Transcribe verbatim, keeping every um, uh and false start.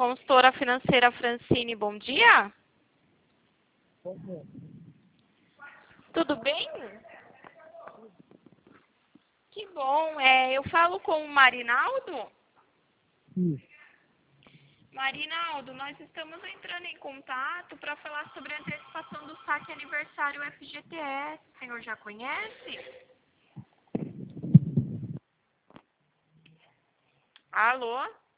Consultora financeira Francine, bom dia. Bom dia. Tudo bem? Que bom. É, eu falo com o Marinaldo. Isso. Marinaldo, nós estamos entrando em contato para falar sobre a antecipação do saque aniversário F G T S. O senhor já conhece? Alô?